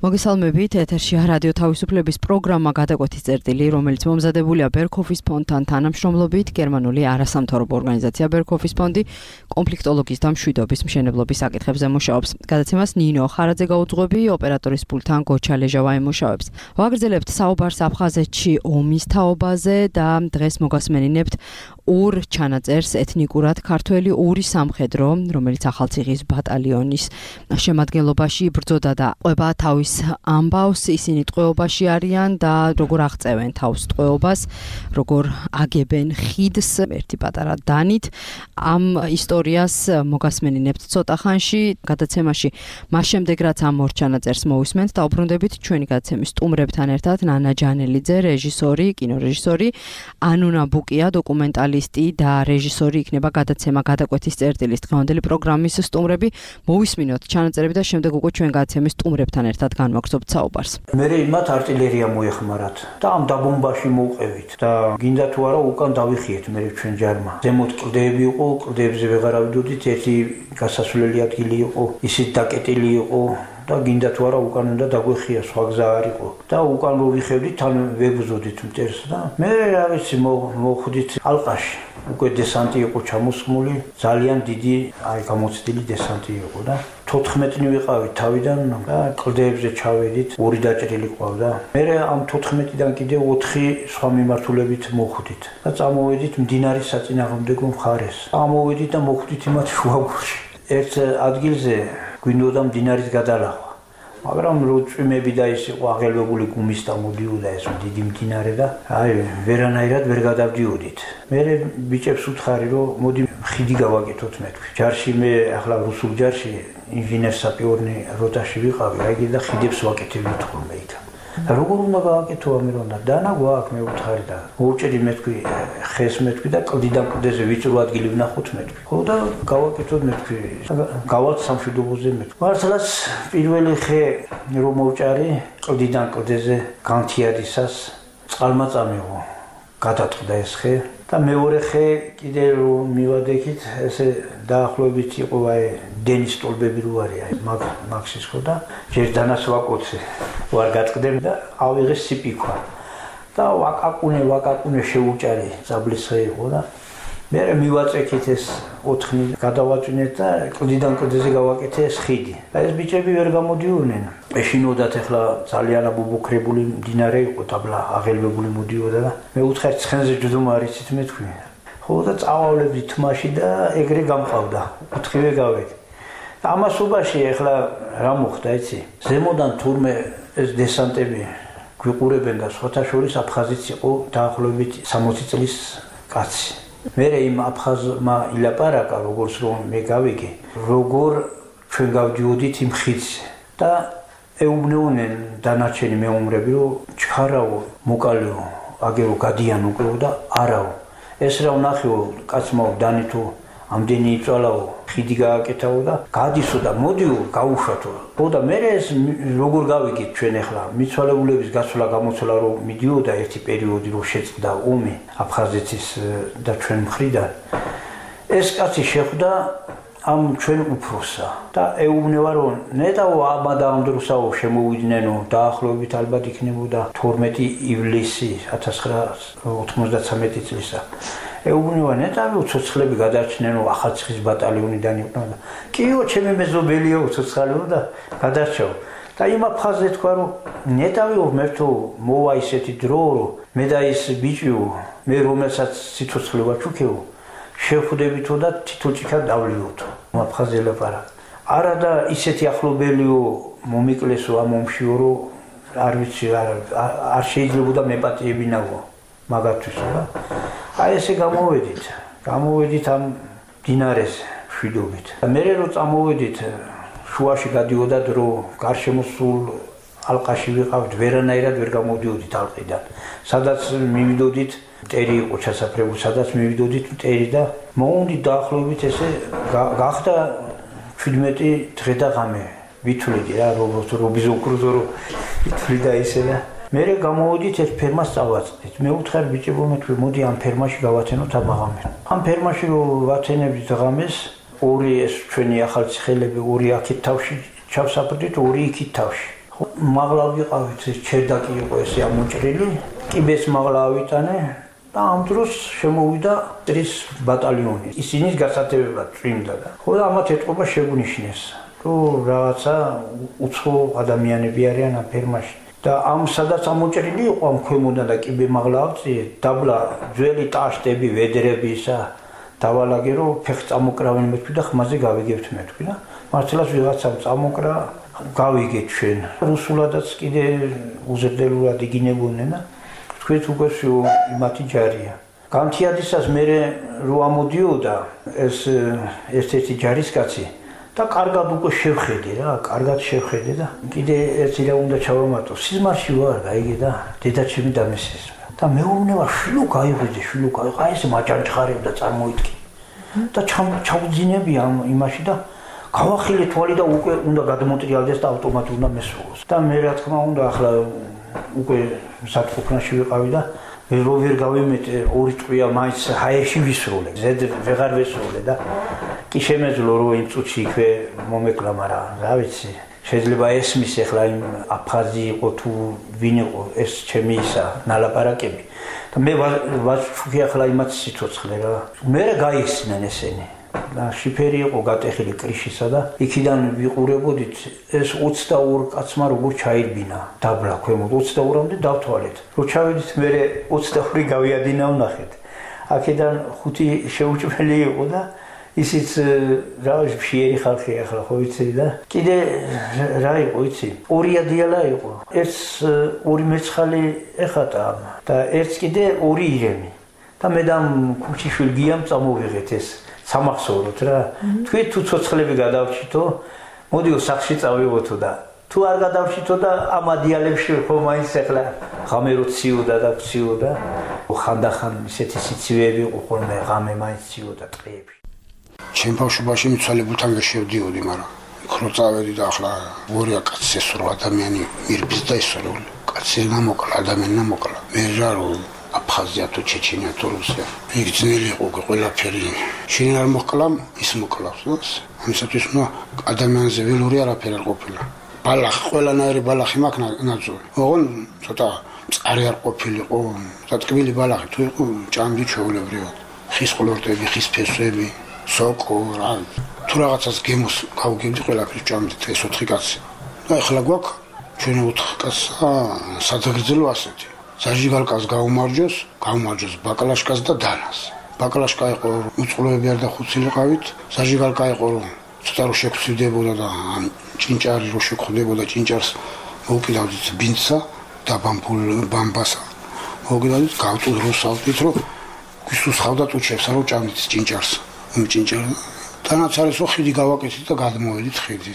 მოგესალმებით, ეთერშია რადიო თავისუფლების პროგრამა გადაკვეთის წერტილი, რომელიც მომზადებულია ბერქოფის ფონდთან თანამშრომლობით, გერმანული არასამთავრობო ორგანიზაცია ბერქოფის ფონდი კონფლიქტოლოგიის და მშვიდობის მშენებლობის საკითხებზე მუშაობს. გადაცემას ნინო ხარაძე გაუძღვები, ოპერატორის პულტთან გოჩა ლეჟავა ემუშავებს. ვაგრძელებთ საუბარს აფხაზეთში ომის თაობაზე და დღეს მოგასმენინებთ ორ ჩანაწერს ეთნიკურად ქართველი ორი სამხედრო, რომელიც ახალციხის ბატალიონის შემადგენლობაში იბრძოდა და ყვება თავის ამბავს, ისინი ტყვეობაში არიან და როგორ აღწევენ თავს ტყვეობას, როგორ აგებენ ხიდს ერთი პატარა დანით. ამ ისტორიას მოგასმენინებთ ცოტა ხანში, გადაცემაში მას შემდეგ რაც ამ ორ ჩანაწერს მოვისმენთ, დაუბრუნდებით ჩვენი გადაცემის სტუმრებთან ერთად ნანა ჯანელიძე, რეჟისორი, კინორეჟისორი, ანუნა ბუკია, დოკუმენტალისტი და რეჟისორი იქნება გადაცემა გადაკვეთის წერტილის დღევანდელი პროგრამის სტუმრები. მოვისმინოთ ჩანაწერები და შემდეგ უკვე ჩვენ გადაცემის სტუმრებთან ერთად განვაგრძობთ საუბარს. მე იმათ артиллерია მოეხმარათ და ამ დაბომბაში მოვყევით და გინდა თუ არა უკან დავიხიეთ მე ჩვენ ჯარმა. ზემოთ კლდეები იყო, კლდეებზე ვეღარ ავიდოდით, ერთი გასასვლელი ადგილი იყო, ისიც დაკეტილი იყო და გინდა თუ არა უკან უნდა დაგვეხია, სხვა გზა არ იყო. და უკან რო ვიხევდით, თან ვებუზოდით მტერს და მე რა ვიცი მოხვდით ალყაში. უკვე დესანტი იყო ჩამოსხმული, ძალიან დიდი, გამოცდილი დესანტი იყო და 14-ნი ვიყავით თავიდან და კლდეებზე ჩავედით, ორი დაჭრილი ყავდა. მე ამ 14-დან კიდე 4 სხვა მიმართულებით მოხვდით და წამოვედით მდინარის საწინააღმდეგო მხარეს. წამოვედით და მოხვდით იმათ შუაგულში. ერთ ადგილზე გვინდოდა მდინარის გადალახვა. მაგრამ რო წვიმები და ის იყო აღელვებული გუმის და მოდიოდა ეს დიდი მდინარე და ვერანაირად ვერ გადავდიოდით. მე ბიჭებს უთხარი რომ მოდი ხიდი გავაკეთოთ მე თქვი. ჯარში მე ახლა რუსულ ჯარში ინჟინერ-საპიორნი როტაში ვიყავი, აიგი და ხიდებს ვაკეთებდი თქონდა იქ. და როგორ უნდა გავაკეთო ამერონდა დანა გვაქვს მე უთხარი და მოვჭედი მე თქვი ხეს მე თქვი და კლდიდან კლდეზე ვიწრო ადგილი ვნახოთ მე თქვი. ხო და გავაკეთოთ მე თქვი. გავალთ სამშვიდობოზე მე თქვი. მართლაც პირველი ხე რომ მოვჭარი კლდიდან კლდეზე განთიადისას წყალმა წამიღო. გადაწყდა ეს ხე და მეორე ხე კიდე რომ მივადექით ესე დაახლოებით იყო აი დენის სტოლბები რო არის აი მაქსის ხო და ჯერ დანას ვაკოცე ვარ გაწყდები და ავიღე სიპიქვა და ვაკაკუნე შეუჭარი ძაბლის ხე იყო და მე მივაწექით ეს 4-ნი გადავაწვინეთ და კლდიდან კლდეზე გავაკეთე ეს ხიდი. და ეს ბიჭები ვერ გამოდიოდნენ. ეშინოდათ ახლა ძალიან აბუბუქრებული მდინარე იყო, დაბლა აღელვებული მოდიოდა და მე უთხარ ცხენზე ჯდომა არიცით მე თქვი. ხო და წავავლებდი თმაში და ეგრე გამყავდა. ოთხივე გავედი. და ამასობაში ახლა რა მოხდა იცი? ზემოდან თურმე ეს დესანტები გვიყურებენ და სხვათა შორის აფხაზიც იყო დაახლოებით 60 წლის კაცი. მე იმ აფხაზმა ილაპარაკა როგორც რომ მე გავიგე როგორ ჩვენ გავდიოდით იმ ხიდზე და ეუბნეოდნენ დანარჩენი მეომრები რომ ჩქარაო მოკალეო აგერო გადიან უკვე და არაო ეს რა ვნახეო კაცმაო დანითო ამდენი იწვალაო ხიდი გააკეთაო და გადისო და მოდიო გაუშვათო. ხო და მე ეს როგორ გავიგეთ ჩვენ ახლა მიცვალებულების გასვლა გამოცვლა რომ მიდიოდა ერთი პერიოდი რომ შეწყდა ომი აფხაზეთის და ჩვენ მხრიდან ეს კაცი შეხვდა ამ ჩვენ უფროსა და ეუბნება რომ ნეტაო ამადა ამ დროსაო შემოვიდნენ დაახლოებით ალბათ იქნებოდა 12 ივლისი 1993 წლისა. ეუბნება ნეტავი უცოცხლები გადარჩნენ ახალციხის ბატალიონიდან იყვნენ და კიო ჩემი მეზობელია უცოცხალიო და გადარჩაო და იმ აფხაზზე თქვა რომ ნეტავი მერთო მოვა ისეთი დრო რომ მე და ის ბიჭიო მე რომელსაც სიცოცხლე ვაჩუქეო შეხვდებითო და თითო ჭიქა დავლიოთო აფხაზზე ლაპარაკ არა და ისეთი ახლობელიო მომიკლესო ამ ომშიო რომ არ ვიცი არ შეიძლებოდა მეპატიებინავო მაგათვისო და აი ესე გამოვედით ამ დინარეს შვიდობით. მე რო წამოვედით შუაში გადიოდა დრო გარშემო სულ ალყაში ვიყავთ ვერანაირად ვერ გამოდიოდით ალყიდან. სადაც მივიდოდით მტერი იყო ჩასაფრებული, სადაც მივიდოდით მტერი და მოვუნდით დაახლოებით ესე გახდა 17 დღე და ღამე ვითვლიდი რა რობიზო კრუზო ვითვლი და ისე და მე გამოვიდით ეს ფერმას წავაწყდით. მე უთხარ ბიჭებო მე თქვი მოდი ამ ფერმაში გავათენოთ აბაღამე. ამ ფერმაში რო ვათენებდით ღამეს ორი ეს ჩვენი ახალციხელები ორი აქეთ თავში ჩავსაფრდით, ორი იქით თავში. მაღლა ვიყავით, ჩერდაკი იყო ესე ამოჭრილი, კიბეს მაღლა ავიტანე და ამ დროს შემოვიდა ტრის ბატალიონი. ისინი გასათევებლად წვიმდა და ხო და ამათ ეთყობა შეგვნიშნეს, რომ რაღაცა უცხო ადამიანები არიან ამ ფერმაში. და ამ სადაც ამოჭრილი იყო ამ ქვემოდან და კიბე მაღლა ავწიე, დაბლა ძველი ტაშტები, ვედრები ისა დავალაგე რომ ფეხს წამოკრავენ მეთქვი და ხმაზე გავიგებთ მეთქვი და მართლაც ვიღაცამ წამოკრა გავიგეთ ჩვენ. რუსულადაც კიდე უზრდელურად იგინებოდნენ და თქვით უკვე მათი ჯარია. განთიადისას მე რო ამოდიოდა ეს ერთ-ერთი ჯარისკაცი და კარგად უკვე შევხედე რა, კარგად შევხედე და კიდე ერთი რა უნდა ჩავამატო. სიზმარში ვარ, გაიგე და დედაჩემი დამესეს. და მეუბნება შილო გაიღვიძე, შილო გაიღვიძე, აი ეს მაჭანჭხარებდა წარმოიდგინე. და ჩავძინები ამ იმაში და გავახილე თვალი და უკვე უნდა გადმოტრიალდეს და ავტომატურად უნდა მესროლოს. და მე რა თქმა უნდა ახლა უკვე სათქუქნაში ვიყავი და რო ვერ გავიმეტე ორი წვია მაინც ჰაერში ვისროლე. ზედ ვეღარ ვესროლე და კი შემეძლო რომ იმ წუთში იქვე მომეკლა, მაგრამ რა ვიცი, შეიძლება ესმის ახლა იმ აფხაზი იყო თუ ვინ იყო ეს ჩემი ისა ნალაპარაკები. და მე ვაჩუქი ახლა იმათ სიცოცხლე რა. მე გაიხსნენ ესენი. და შიფერი იყო გატეხილი კრიშისა და იქიდან ვიყურებოდით ეს 22 კაცმა როგორ ჩაირბინა დაბლა ქვემოთ 22-მდე დავთვალეთ. რო ჩავედით მე 22 გავიადინა ვნახეთ. აქედან 5 შეუჭმელი იყო და ისიც რა ფშიერი ხალხი ახლა ხო ვიცი და კიდე რა იყო იცი? ორი ადიალა იყო. ეს ორი მეცხალი ეხატა და ერთს კიდე ორი ირემი. და მე და ქუჩიშვილი გიამ წამოვიღეთ ეს სამახსოვროთ რა. თქვი თუ ცოცხლები გადავჭითო, მოდიო სახში წავიღოთო და თუ არ გადავჭითო და ამ ადიალებში ხო მაინც ახლა ღამე ციოდა და ციოდა. ხანდახან ისეთი სიცივეები იყო ხოლმე ღამე მაინც ციოდა ტყეებში. ჩემ ბავშვობაში მიცვალებულთან ვერ შევდიოდი, მაგრამ ხო წავედი და ახლა ორი კაცი ესრო ადამიანი მირბის და ესრო. კაცი ნამოკლა, ადამიანი ნამოკლა. მე რა რომ აფხაზია თუ ჩეჩენია თუ რუსია. იქ ძნელი იყო ყველაფერი. შენ არ მოკლამ, ის მოკლავს. ამისათვის უნდა ადამიანზე ველური არაფერი არ ყოფილა. ბალახი, ყველანაირი ბალახი მაქვს ნაძვი. ოღონ ცოტა მწყარი არ ყოფილიყო. დატკბილი ბალახი თუ იყო ჭამდი ჩვეულებრივად. ხის ყლორტები, ხის ფესვები, სოკო, რა. თუ რაღაცას გემოს გავგებდი ყველაფერს ჭამდი ეს 4 კაცი. და ახლა გვაქვს ჩვენ 4 კაცსა სადაგრძელო ასეთი. საჟიგალკას გაუმარჯოს ბაკლაშკას და დანას. ბაკლაშკა იყო უწყლოები არ დახუცილიყავით, საჟიგალკა იყო რომ ცოტა რო შეგვცივდებოდა და ამ ჭინჭარი რო შეხვდებოდა ჭინჭარს მოვკიდავდით ბინცა და ბამბასა. მოვკიდავდით გავწუდროსავდით რომ გვისუსხავდა ტუჩებს რომ ჭამდით ჭინჭარს. იმ ჭინჭარს თანაც არის ხიდი გავაკეთეთ და გადმოვედით ხიდი.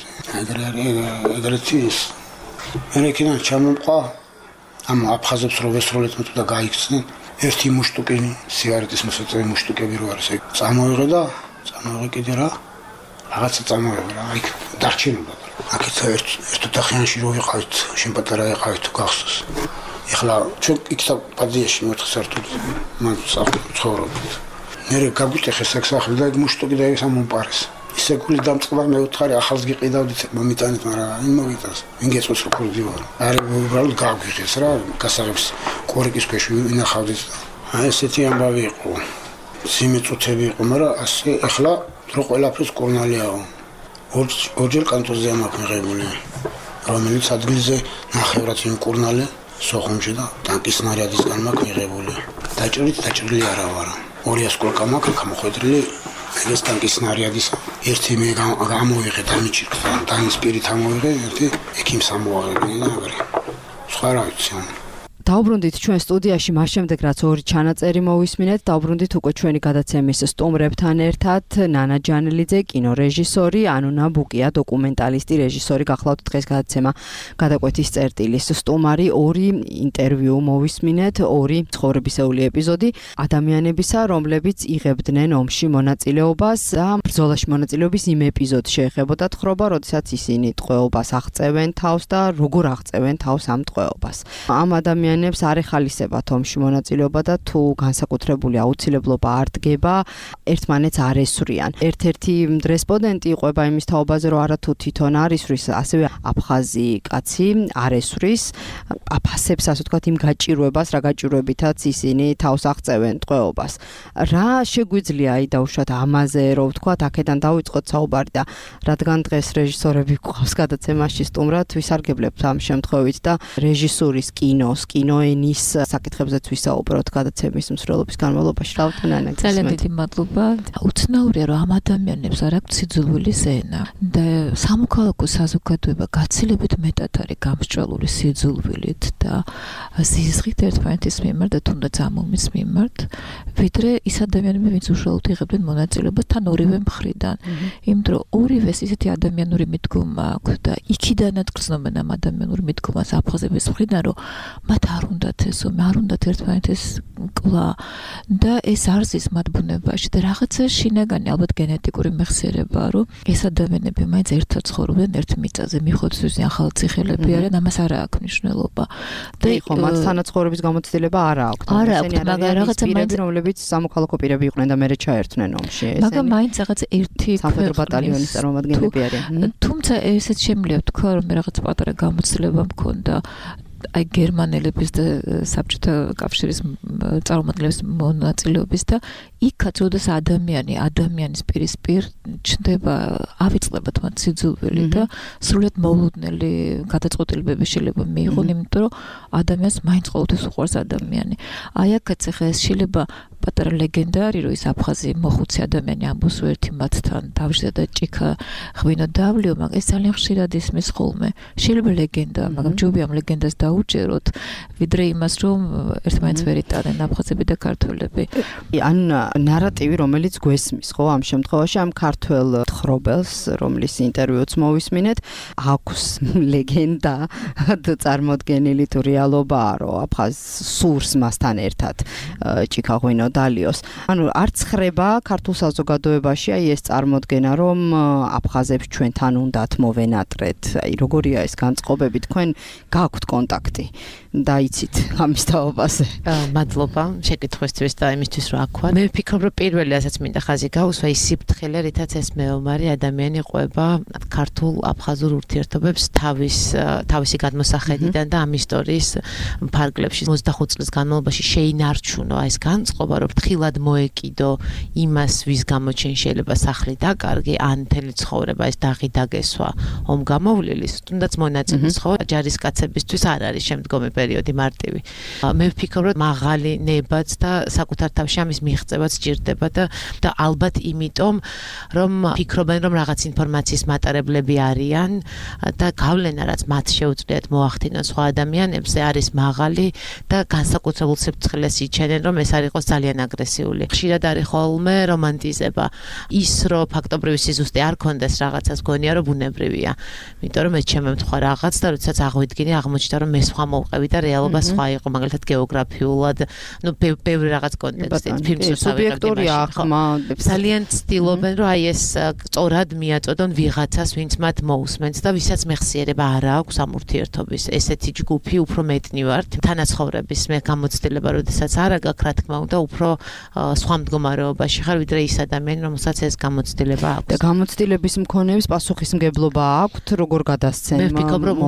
ეგრეთი ის მერეკიდან ჩამომყვა ამ აფხაზებს რო ვესროლეთ მე და გაიქცნენ ერთი მუშტუკი სიგარეტის მოსაწევი მუშტუკები რო არის ეგ წამოვიღე და კიდე რაღაცა წამოვიღე რა იქ დარჩენოდა აქეთ ერთ ოთახიანში რო ვიყავით შენ პატარა იყავით გახსოვს ეხლა ჩვენ იქ პადიაში მეოთხე სართულზე მან ცხოვრობთ მე გაგვიტეხე საქსახლი და ეგ მუშტუკი და ეს ამომპარეს ისე გული დამწყდა მე უთხარი ახალს გიყიდავდით მომიტანეთ მაგრამ იმ მოგიტანს ვინ გეწოს რო ქურდი ვარ არა უბრალოდ გავგიღეს რა გასაღებს კორიკის ქვეშ ვინახავდით აი ესეთი ამბავი იყო სიმიწუთები იყო მაგრამ ასე ეხლა რო ყველაფერს კორნალიაო ორჯერ კანტონზე მაქვს მიღებული რომელიც ადგილზე ნახევრად იმ კორნალე სოხუმში და ტანკის ნარიადისგან მაქვს მიღებული დაჭრილი არა ვარ 200 კოლკა მაქვს გამოხედრილი ეს ტანკის ნარიადის ერთი მე გამოვიღე დამიჭირდა დანის პირით ამოვიღე ერთი ექიმს ამოვაღებინე და აგრე სხვა რა ვიცი დავბრუნდით ჩვენ სტუდიაში მას შემდეგ რაც ორი ჩანაწერი მოვისმინეთ დავბრუნდით უკვე ჩვენი გადაცემის სტუმრებთან ერთად ნანა ჯანელიძე კინორეჟისორი ანუნა ბუკია დოკუმენტალისტი რეჟისორი გახლავთ დღეს გადაცემა გადაკვეთის წერტილის სტუმარი ორი ინტერვიუ მოვისმინეთ ორი ცხოვრებისეული ეპიზოდი ადამიანებისა რომლებიც იღებდნენ ომში მონაწილეობას და ბრძოლაში მონაწილეობის იმ ეპიზოდს შეეხებოდა თხრობა როდესაც ისინი ტყვეობას აღწევენ თავს და როგორ აღწევენ თავს ამ ტყვეობას ამ ადამიანების ადამიანებს არ ეხალისებათ ომში მონაწილეობა და თუ განსაკუთრებული აუცილებლობა არ დგება, ერთმანეთს არ ესვრიან. ერთ-ერთი რესპონდენტი იყვება იმის თაობაზე, რომ არა თუ თვითონ არ ისვრის, ასევე აფხაზი კაცი არ ესვრის, აფასებს, ასე ვთქვათ, იმ გაჭირვებას, რა გაჭირვებითაც ისინი თავს აღწევენ ტყვეობას. რა შეგვიძლია დაუშვათ ამაზე, რომ ვთქვათ, აქედან დავიწყოთ საუბარი და რადგან დღეს რეჟისორები გვყავს გადაცემაში სტუმრად, ვისარგებლებთ ამ შემთხვევით და რეჟისურის, კინოენის საკითხებზეც ვისაუბროთ გადაცემის მსვლელობის განმავლობაში. რავთანანა, ძალიან დიდი მადლობა. უცნაურია, რომ ამ ადამიანებს არ აქვს სიძულვილის ენა და სამოქალაქო საზოგადოება გაცილებით მეტად არის გამსჭვალული სიძულვილით და ზიზღით ერთმანეთის მიმართ და თუნდაც ამ ომის მიმართ, ვიდრე ის ადამიანები, ვინც უშუალოდ იღებდნენ მონაწილეობას თან ორივე მხრიდან. იმიტომ რომ ორივეს ისეთი ადამიანური მიდგომა აქვს და იქიდანაც გრძნობენ ამ ადამიანურ მიდგომას აფხაზების მხრიდან, რომ მათ არ უნდათ ეს ომი, არ უნდათ ერთმანეთის კლა და ეს არ ზის მათ ბუნებაში და რაღაცა შინაგანი ალბათ გენეტიკური მეხსიერებაა, რომ ეს ადამიანები მაინც ერთად ცხოვრობენ ერთ მიწაზე, მიხვდეთ ისინი ახალციხელები არიან, ამას არ აქვს მნიშვნელობა. და ხო, მათ თანაცხოვრების გამოცდილება არ აქვს. არ აქვს, მაგრამ რაღაცა პირები, რომლებიც სამოქალაქო პირები იყვნენ და მერე ჩაერთვნენ ომში. მაგრამ მაინც რაღაც ერთი სამხედრო ბატალიონის წარმომადგენლები არიან. თუმცა ესეც შემიძლია თქვა, რომ რაღაც პატარა გამოცდილება მქონდა აი გერმანელების და საბჭოთა კავშირის წარმომადგენლების მონაწილეობის და იქაც როდესაც ადამიანის პირისპირ ჩნდება ავიწყდება თმათ სიძულვილი და სრულად მოულოდნელი გადაწყვეტილებები შეიძლება მიიღონ, იმიტომ რომ ადამიანს მაინც ყოველთვის უყვარს ადამიანი. აი აქაც ახლა ეს შეიძლება პატარა ლეგენდა არის, რომ ის აფხაზი მოხუცი ადამიანი ამბობს ერთი მათთან თავშია და ჭიქა ღვინო დავლიო, მაგრამ ეს ძალიან ხშირად ისმის ხოლმე. შეიძლება ლეგენდაა, მაგრამ ჯობია ამ ლეგენდას დაუჯეროთ, ვიდრე იმას, რომ ერთმანეთს ვერ იტანენ აფხაზები და ქართველები. ან ნარატივი, რომელიც გვესმის, ხო, ამ შემთხვევაში ამ ქართველ ხრობელს, რომლის ინტერვიუც მოვისმინეთ, აქვს ლეგენდა წარმოდგენილი თუ რეალობაა, რომ აფხაზ სურს მასთან ერთად ჭიქა ღვინო დალიოს. ანუ არც ხრება ქართულ საზოგადოებაში აი ეს წარმოდგენა, რომ აფხაზებს ჩვენთან უნდათ მოვენატრეთ. აი როგორია ეს განწყობები, თქვენ გაქვთ კონტაქტი და იცით ამის თაობაზე. მადლობა შეკითხვისთვის და იმისთვის რომ აქვთ. მე ვფიქრობ, რომ პირველი ასაც მინდა ხაზი გაუსვა ის სიფრთხილე, რითაც ეს მეომარი ადამიანი ყვება ქართულ აფხაზურ ურთიერთობებს თავისი გადმოსახედიდან და ამ ისტორიის ფარგლებში 25 წლის განმავლობაში შეინარჩუნო ეს განწყობა, რომ ფრთხილად მოეკიდო იმას, ვის გამოჩენ შეიძლება სახლი დაკარგი, ან მთელი ცხოვრება ეს დაღი დაგესვა ომ გამოვლელის, თუნდაც მონაწილეს ხო ჯარისკაცებისთვის არ არის შემდგომი პერიოდი მარტივი. მე ვფიქრობ, რომ მაღალი ნებაც და საკუთარ თავში ამის მიღწევაც სჭირდება და ალბათ იმიტომ, რომ ფიქრობენ, რომ რაღაც ინფორმაციის მატარებლები არიან და გავლენა, რაც მათ შეუძლიათ მოახდინონ სხვა ადამიანებზე, არის მაღალი და განსაკუთრებულ სიფრთხილეს იჩენენ, რომ ეს არ იყოს ძალიან აგრესიული. ხშირად არის ხოლმე რომანტიზება. ის, რომ ფაქტობრივი სიზუსტე არ კონდეს რაღაცას, გონია, რომ ბუნებრივია. იმიტომ რომ ეს შემემთხვა რაღაც და როდესაც აღვიდგინე, აღმოჩნდა, რომ მე სხვა მოვყევი და რეალობა სხვა იყო, მაგალითად გეოგრაფიულად, ნუ ბევრი რაღაც კონტექსტით, ფილმს სუბიექტური აღქმა. ძალიან ცდილობენ, რომ აი ეს სწორად მიაწოდონ ვიღაცას, ვინც მათ მოусმენს და ვისაც მეხსიერება არ აქვს ამ ურთიერთობის. ესეთი ჯგუფი უფრო მეტნი ვართ. თანაცხოვრების მე გამოცდილება, როდესაც არა გაქვს, რა თქმა უნდა, უფრო სხვა მდგომარეობაში ხარ, ვიდრე ის ადამიანი, რომელსაც ეს გამოცდილება აქვს. და გამოცდილების მქონეებს პასუხისმგებლობა აქვთ, როგორ გადასცენ? მე ვფიქრობ, რომ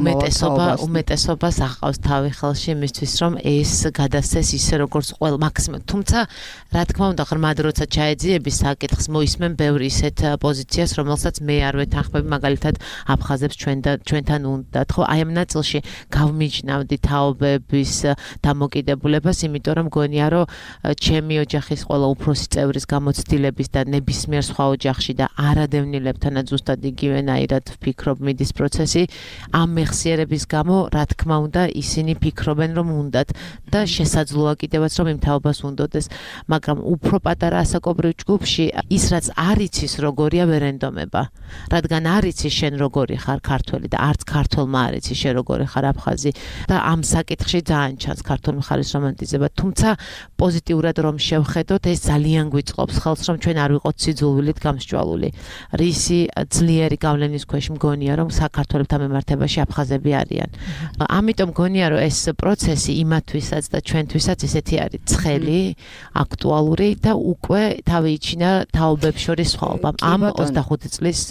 უმეტესობას აყავს თავი ხელში იმისთვის, რომ ეს გადასცეს ისე, როგორც ყველა მაქსიმუმ. თუმცა, რა თქმა უნდა, ღრმად როცა ჩაეძიების საკითხს, მოისმენ ბევრი ისეთ პოზიციას, რომელსაც მე არ ვეთანხმები, მაგალითად, აფხაზებს ჩვენთან უნდათ, ხო? აი ამ ნაწილში გავმიჯნავდი თაობების დამოკიდებულებას, იმიტომ რომ გონია, რომ ჩემი ოჯახის ყველა უფროსი წევრის გამოცდილების და ნებისმიერ სხვა ოჯახში და არადევნილებთანაც ზუსტად იგივენაირად ვფიქრობ მიდის პროცესი, ამ მეხსიერების გამო, რა თქმა უნდა, ისინი ფიქრობენ, რომ უნდათ და შესაძლოა კიდევაც, რომ იმ თაობას უნდოდეს, მაგრამ უფრო პატარა ასაკობრივ ჯგუფში ის რაც არ იცის როგორია ვერენდომება, რადგან არ იცის შენ როგორი ხარ ქართველი და არც ქართველმა არ იცის შენ როგორი ხარ აფხაზი და ამ საკითხში ძალიან ჩანს ქართული მხარის რომანტიზება, თუმცა პოზიტიურად რომ შევხედოთ, ეს ძალიან გვიწყობს ხელს, რომ ჩვენ არ ვიყოთ სიძულვილით გამსჭვალული. რისი ძლიერი გავლენის ქვეშ მგონია, რომ საქართველოსთან მიმართებაში აფხაზები არიან. ამიტომ მგონია, რომ ეს პროცესი იმათვისაც და ჩვენთვისაც ესეთი არის ცხელი, აქტუალური და უკვე თავი იჩინა თაობებს შორის სხვაობა. ამ 25 წლის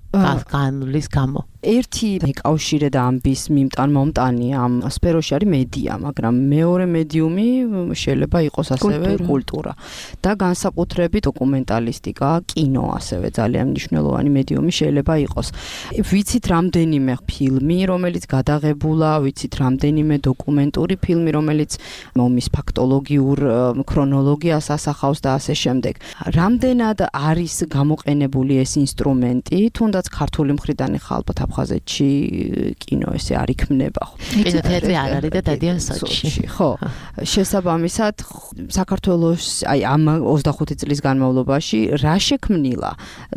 განმლის გამო. ერთი მეკავშირე და ამბის მომტანი ამ სფეროში არის მედია, მაგრამ მეორე მედიუმი შეიძლება იყოს ასევე კულტურა და განსაკუთრებით დოკუმენტალისტიკა, კინო ასევე ძალიან მნიშვნელოვანი მედიუმი შეიძლება იყოს. ვიცით რამდენიმე ფილმი, რომელიც გადაღებულა, ვიცით რამდენიმე დოკუმენტური ფილმი, რომელიც ომის ფაქტოლოგიურ ქრონოლოგიას ასახავს და ასე შემდეგ. რამდენად არის გამოყენებული ეს ინსტრუმენტი, თუნდაც ქართული მხრიდან ხალხად აფხაზეთში კინო ესე არ იქმნება. კინოთეატრი არ არის და დადიან სოჩში. ხო. შესაბამისად საქართველოს აი ამ 25 წლის განმავლობაში რა შექმნილა,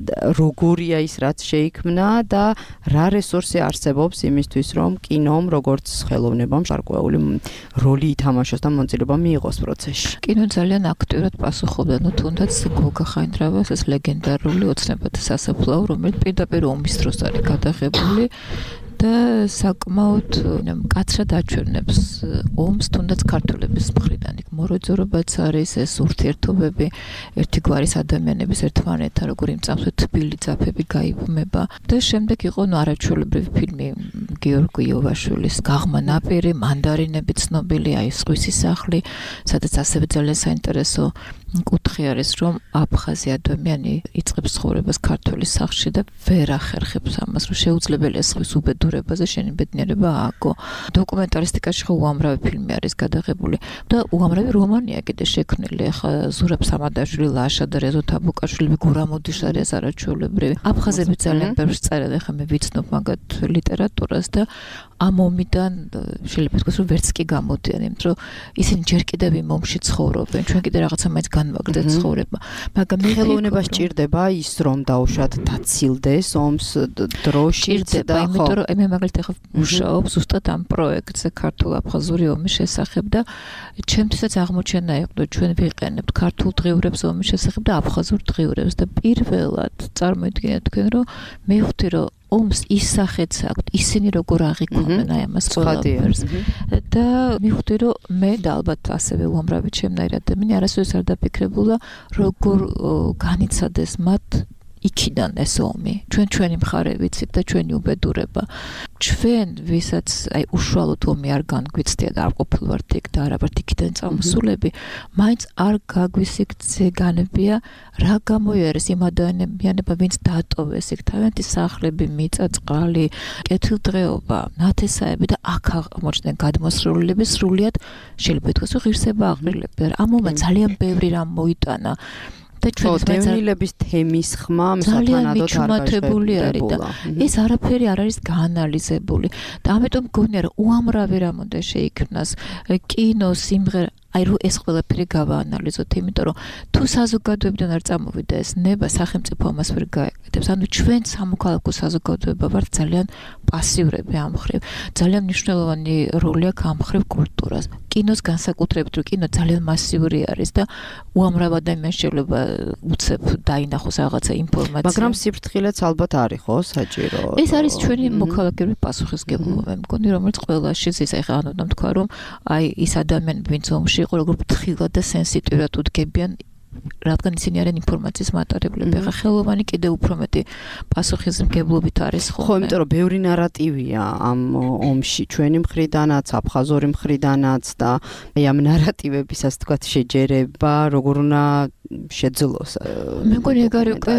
როგორია ის რაც შეიქმნა და რა რესურსი არსებობს იმისთვის რომ კინომ როგორც ხელოვნებამ გარკვეული როლი ითამაშოს და მონაწილეობა მიიღოს პროცესში. კინო ძალიან აქტიურად პასუხობდა, თუნდაც გოგა ხაინდრავას ეს ლეგენდარული ოცნებათა სასაფლაო, რომელიც პირდაპირ ომის დროს არის გადაღებული და საკმაოდ მკაცრად აჩვენებს ომს, თუნდაც ქართველების მხრიდან. მოროძორობაც არის ეს ურთიერთობები, ერთი გვარის ადამიანების ერთმანეთთან, როგორ იმწამსვე თბილი ძაფები გაიბმება და შემდეგ იყო არაჩვეულებრივი ფილმი გიორგი იოვაშვილის გაღმა ნაპირი, მანდარინები ცნობილი, აი სხვისი სახლი, სადაც ასევე ძალიან საინტერესო კუთხე არის, რომ აფხაზი ადამიანი იწყებს ცხოვრებას ქართლის სახლში და ვერ ახერხებს ამას, რომ შეუძლებელია სხვის უბედურებაზე შენი ბედნიერება ააგო. დოკუმენტალისტიკაში ხო უამრავი ფილმი არის გადაღებული და უამრავი რომანია კიდე შექმნილი. ახლა ზურაბ სამადაშვილი, ლაშა და რეზო თაბუკაშვილი, გურამ ოდიშარი ეს არაჩვეულებრივი. აფხაზები ძალიან ბევრს წერენ, ახლა მე ვიცნობ მაგათ ლიტერატურას და ამ ომიდან შეიძლება ითქვას, რომ ვერც კი გამოდიან, იმიტომ რომ ისინი ჯერ კიდევ იმ ომში ცხოვრობენ. ჩვენ კიდე რაღაცა მაინც განვაგრძელეთ ცხოვრება. მაგრამ ხელოვნება სჭირდება ის, რომ დაუშვათ დაცილდეს ომს დროში და იმიტომ რომ მე მაგალითად ახლა მუშაობ ზუსტად ამ პროექტზე ქართულ-აფხაზური ომის შესახებ და ჩემთვისაც აღმოჩენა იყო, რომ ჩვენ ვიყენებთ ქართულ დღიურებს ომის შესახებ და აფხაზურ დღიურებს და პირველად წარმოიდგინეთ თქვენ, რომ მე ვხვდი, რომ ომს ის სახეც აქვს, ისინი როგორ აღიქვამენ აი ამას ყველაფერს და მივხვდი, რომ მე და ალბათ ასევე უამრავი ჩემნაირ ადამიანი არასოდეს არ დაფიქრებულა, როგორ განიცადეს მათ იქიდან ეს ომი. ჩვენი მხარე ვიცით და ჩვენი უბედურება. ჩვენ ვისაც აი უშუალოდ ომი არ განგვიცდია და არ ყოფილვართ იქ და არაბართ იქიდან წამოსულები, მაინც არ გაგვისიგზეგანებია რა გამოიარეს იმ ადამიანებმა, ვინც დატოვეს იქ თავიანთი სახლები, მიწა, წყალი, კეთილდღეობა, ნათესაები და აქ აღმოჩნდნენ გადმოსრულები სრულიად შეიძლება ითქვას, რომ ღირსება აყრილები. ამ მომენტ ძალიან ბევრი რამ მოიტანა. და დევნილების თემის ხმა სათანადოდ არ გაჩვენებული არის და ეს არაფერი არ არის გაანალიზებული და ამიტომ მგონია რომ უამრავი რამ უნდა შეიქმნას კინო, სიმღერა, აი რო ეს ყველაფერი გავაანალიზოთ, იმიტომ რომ თუ საზოგადოებიდან არ წამოვიდა ეს ნება, სახელმწიფო ამას ვერ გააკეთებს. ანუ ჩვენ სამოქალაქო საზოგადოება ვართ ძალიან პასიურები ამ მხრივ. ძალიან მნიშვნელოვანი როლი აქვს ამ მხრივ კულტურას. კინოს განსაკუთრებით, რომ კინო ძალიან მასიური არის და უამრავ ადამიანს შეიძლება უცებ დაინახოს რაღაცა ინფორმაცია. მაგრამ სიფრთხილეც ალბათ არის, ხო, საჭირო. ეს არის ჩვენი მოქალაქეების პასუხისმგებლობა, მე მგონი, რომელიც ყველაში ზის. ეხლა ანუ თქვა, რომ აი ის ადამიანები, ვინც ომში იყო, როგორ ფრთხილად და სენსიტიურად უდგებიან, რადგან ისინი არიან ინფორმაციის მატარებლები. ახლა ხელოვანი კიდე უფრო მეტი პასუხისმგებლობით არის ხოლმე. ხო, იმიტომ რომ ბევრი ნარატივია ამ ომში, ჩვენი მხრიდანაც, აფხაზური მხრიდანაც და აი ამ ნარატივებისაც თქვა შეჯერება, როგორ უნდა შეძლოს. მე მგონი ეგ არის უკვე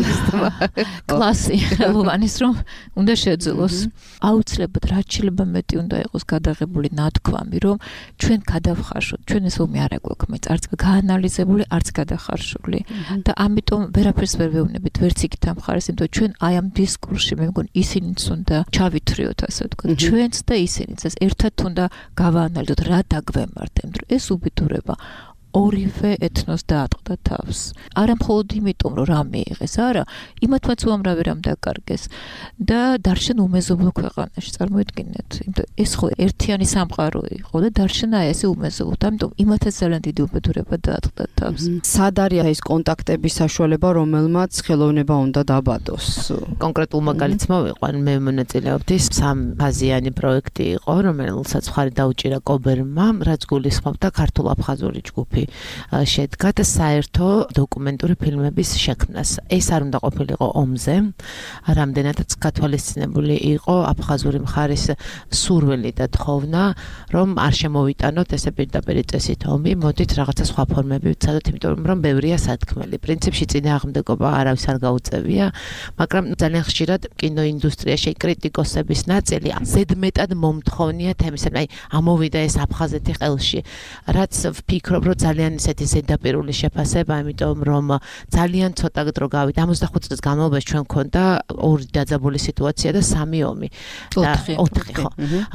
კლასი ხელოვანის, რომ უნდა შეძლოს. აუცილებლად რაც შეიძლება მეტი უნდა იყოს გადაღებული ნათქვამი, რომ ჩვენ გადავხარშოთ. ჩვენ ეს ომი არ აგვაქვს, არც გაანალიზებული, არც გადახარშული. და ამიტომ ვერაფერს ვერ ვეუბნებით, ვერც იქით ამ მხარეს, იმიტომ ჩვენ აი ამ დისკურსში მე მგონი ისინიც უნდა ჩავითრიოთ, ასე ვთქვათ, ჩვენც და ისინიც. ეს ერთად უნდა გავაანალიზოთ, რა დაგვემართ, იმიტომ ეს უბედურება ორივე ეთნოს დაატყდა თავს. არა მხოლოდ იმიტომ, რომ რა მიიღეს, არა, იმათაც უამრავი რამ დაკარგეს და დარჩენ უმეზობლო ქვეყანაში, წარმოიდგინეთ. ეს ხო ერთიანი სამყარო იყო და დარჩენა ესე უმეზობლო. ამიტომ იმათაც ძალიან დიდი უბედურება დაატყდა თავს. სად არის ეს კონტაქტების საშუალება, რომელმაც ხელოვნება უნდა დაბადოს? კონკრეტულ მაგალითს მოვიყვან, მე მონაწილეობდი სამფაზიანი პროექტი იყო, რომელსაც ხარი დაუჭირა კობერმა, რაც გულისხმობდა ქართულ-აფხაზური ჯგუფი შედგა და საერთო დოკუმენტური ფილმების შექმნას. ეს არ უნდა ყოფილიყო ომზე, რამდენადაც გათვალისწინებული იყო აფხაზური მხარის სურვილი და თხოვნა, რომ არ შემოვიტანოთ ესე პირდაპირ წესით ომი, მოდით რაღაცა სხვა ფორმები ვცადოთ, იმიტომ რომ ბევრია სათქმელი. პრინციპში წინააღმდეგობა არავის არ გაუწევია, მაგრამ ძალიან ხშირად კინოინდუსტრიაში კრიტიკოსების ნაწილი ზედმეტად მომთხოვნია თემისადმი, აი ამოვიდა ეს აფხაზეთი ყელში, რაც ვფიქრობ, რომ ძალიან ისეთი ზედაპირული შეფასება, იმიტომ რომ ძალიან ცოტა დრო გავიდა 65 წლის განმავლობაში ჩვენ მქონდა ორი დაძაბული სიტუაცია და 3 ომი და 4 ხო.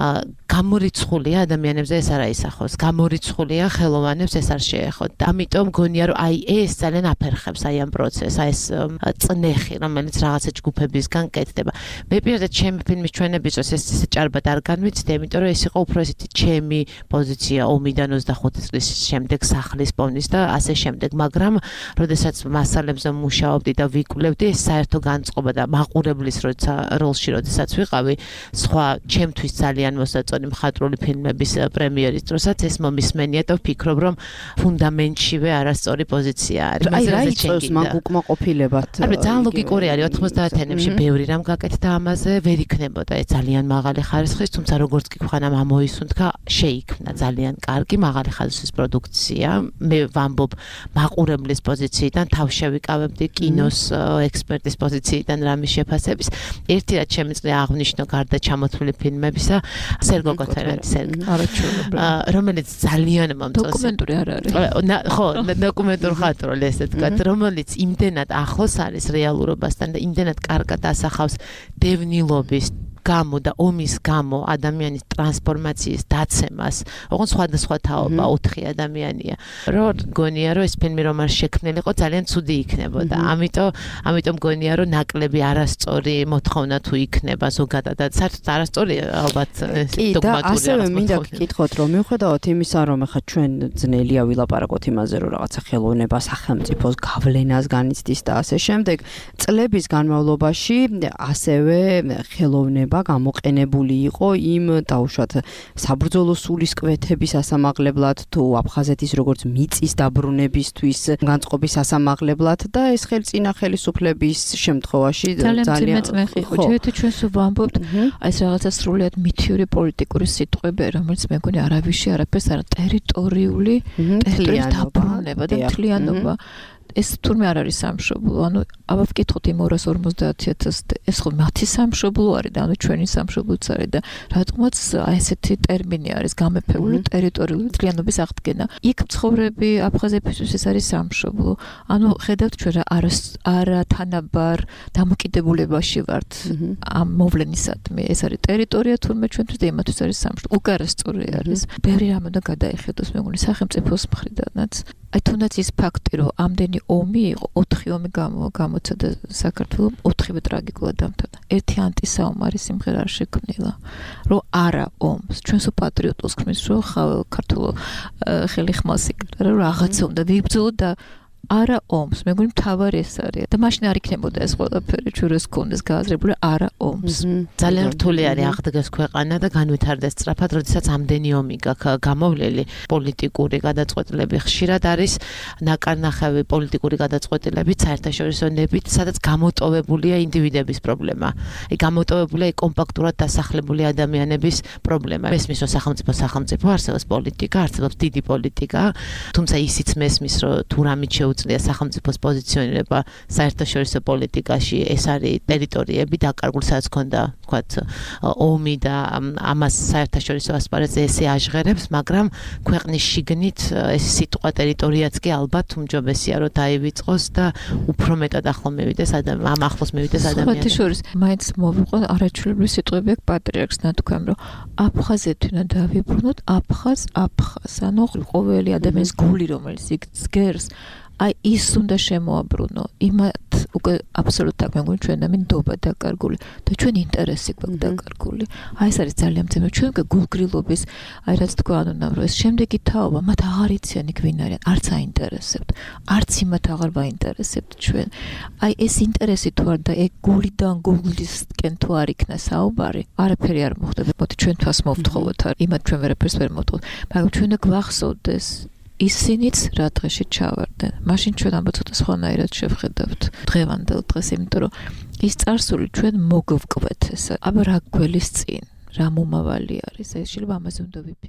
გამორიცხულია ადამიანებზე ეს არ აისახოს, გამორიცხულია ხელოვანებს ეს არ შეეხოთ. ამიტომ გონია რომ აი ეს ძალიან აფერხებს აი ამ პროცესს, აი ეს წნეხი, რომელიც რაღაცა ჯგუფებისგან კეთდება. მე პირადად ჩემი ფილმის ჩვენების დროს ეს ჭარბად არ განვიცდი, იმიტომ რომ ეს იყო უფრო ესეთი ჩემი პოზიცია ომიდან 25 წლის შემდეგ სახლის პოვნის და ასე შემდეგ, მაგრამ როდესაც მასალებზე მუშაობდი და ვიკვლევდი, ეს საერთო განწყობა და მაყურებლის როლში როდესაც ვიყავი, სხვა ჩემთვის ძალიან მოსაწონი მხატვრული ფილმების პრემიერის დროსაც ეს მომისმენია და ვფიქრობ, რომ ფუნდამენტშივე არასწორი პოზიცია არის. აი რა იწევს მაგ უკმაყოფილებად? არა, ძალიან ლოგიკური არის 90-იანებში ბევრი რამ გაკეთდა ამაზე, ვერ იქნებოდა ეს ძალიან მაღალი ხარისხის, თუმცა როგორც კი ხანამ ამოისუნთქა, შეიქმნა ძალიან კარგი მაღალი ხარისხის პროდუქცია. მე ვამბობ მაყურებლის პოზიციიდან, თავშევიკავებდი კინოს ექსპერტის პოზიციიდან რამის შეფასების. ერთი რაც შემიძლია აღვნიშნო გარდა ჩამოთვლილი ფილმებისა, სერგო კოთარაძის რომელიც ძალიან მომწონს. დოკუმენტური არ არის. ხო, დოკუმენტური ხატროლი ესე ვთქვათ, რომელიც იმდენად ახლოს არის რეალურობასთან და იმდენად კარგად ასახავს დევნილობის გამო და ომის გამო ადამიანის ტრანსფორმაციის დაცემას, ოღონდ სხვადასხვა თაობა 4 ადამიანია. რომ გონია რომ ეს ფილმი რომ არ შექმნილიყო ძალიან ცუდი იქნებოდა. ამიტომ გონია რომ ნაკლები არასწორი მოთხოვნა თუ იქნება ზოგადად. საერთოდ არასწორი ალბათ დოგმატური. და ასევე მინდა გკითხოთ, რომ მიუხედავად იმისა, რომ ახლა ჩვენ ძნელია ვილაპარაკოთ იმაზე, რომ რაღაცა ხელოვნება სახელმწიფოს გავლენას განიცდის და ასე შემდეგ, წლების განმავლობაში ასევე ხელოვნება გამოყენებული იყო იმ დაუშვათ საბრძოლო სულისკვეთების ასამაღლებლად თუ აფხაზეთის როგორც მიწის დაბრუნებისთვის განწყობის ასამაღლებლად და ეს ხელწინა ხელისუფლების შემთხვევაში ძალიან წმეხი იყო. ჩვენ სულ ვამბობთ აი ეს რაღაცა სრულიად მითიური პოლიტიკური სიტყვები, რომელიც მე მგონი არავის არაფერს არ ტერიტორიული დაბრუნება და მთლიანობა. ეს თურმე არ არის სამშობლო, ანუ აბა ვკითხოთ იმ 250,000 ეს ხო მათი სამშობლო არის და ანუ ჩვენი სამშობლოც არის და რატომაც აი ესეთი ტერმინი არის გამეფებული ტერიტორიული მთლიანობის აღდგენა. იქ მცხოვრები აფხაზებისთვის ეს არის სამშობლო. ანუ ხედავთ ჩვენ არა თანაბარ დამოკიდებულებაში ვართ ამ მოვლენისადმი. ეს არის ტერიტორია თურმე ჩვენთვის და იმათთვის არის სამშობლო. უკანასწორი არის. ბევრი რამ უნდა გადაიხედოს მე მგონი სახელმწიფოს მხრიდანაც. აი თუნდაც ის ფაქტი, რომ ამდენი ომი იყო, 4 ომი გამოცადა საქართველოს 4-ვე ტრაგიკულად დამთავრდა. ერთი ანტისაომარი სიმღერა არ შექმნილა, რომ არა ომს. ჩვენ სულ პატრიოტულს ქმნის, რომ ქართულ ხელი ხმალს იკრა, რომ რაღაცა უნდა ვიბრძოლოთ და არა ომს. მე მგონი მთავარი ეს არის. და მაშინ არ იქნებოდა ეს ყველაფერი ჩვენ ეს კონდეს გააზრებული არა ომს. ძალიან რთული არის აღდგეს ქვეყანა და განვითარდეს სწრაფად, როდესაც ამდენი ომი გაქვს გამოვლელი. პოლიტიკური გადაწყვეტილები ხშირად არის ნაკარნახევი პოლიტიკური გადაწყვეტილებით საერთაშორისო ნებით, სადაც გამოტოვებულია ინდივიდების პრობლემა. გამოტოვებულია კომპაქტურად დასახლებული ადამიანების პრობლემა. მესმის რომ სახელმწიფო არსებობს პოლიტიკა, არსებობს დიდი პოლიტიკა, თუმცა ისიც მესმის რომ თუ რამით შეუძლია სახელმწიფოს პოზიციონირება საერთაშორისო პოლიტიკაში, ეს არის ტერიტორიები დაკარგული, სადაც ქონდა, თქვათ, ომი და ამას საერთაშორისო ასპარეზზე ესე აჟღერებს, მაგრამ ქვეყნის შიგნით ეს სიტყვა ტერიტორიაც კი ალბათ უმჯობესია, რომ დაივიწყოს და უფრო მეტად ახლო მივიდეს ამ ახლოს მივიდეს ადამიანები. სხვათა შორის მაინც მოვიყო არაჩვეულებრივი სიტყვები აქვს პატრიარქს ნათქვამ, რომ აფხაზეთი უნდა დავიბრუნოთ, აფხაზ, ანუ ყოველი ადამიანის გული, რომელიც იგზგერს, აი ის უნდა შემოაბრუნო. იმათ უკვე აბსოლუტურად მეგონი ჩვენ ამინ ნდობა დაკარგული და ჩვენ ინტერესი გვაქვს დაკარგული. აი ეს არის ძალიან მძიმე. ჩვენ უკვე გულგრილობის, აი რაც თქვა ანონამ, რომ ეს შემდეგი თაობა მათ აღარ იციან იქ ვინ არიან, არც აინტერესებთ. არც იმათ აღარ ვაინტერესებთ ჩვენ. აი ეს ინტერესი თუ არ და ეგ გულიდან გულისკენ თუ არ იქნა საუბარი, არაფერი არ მოხდება. მოდი ჩვენ თვას მოვთხოვოთ, იმათ ჩვენ ვერაფერს ვერ მოვთხოვოთ. მაგრამ ჩვენ გვახსოვდეს ისინიც რა დღეში ჩავარდნენ. მაშინ ჩვენ ამბობთ ცოტა სხვანაირად შევხედავთ დღევანდელ დღეს, იმიტომ რომ ის წარსული ჩვენ მოგვკვეთ ეს. აბა რა გველის წინ, რა მომავალი არის, ეს შეიძლება ამაზე უნდა ვიფიქროთ.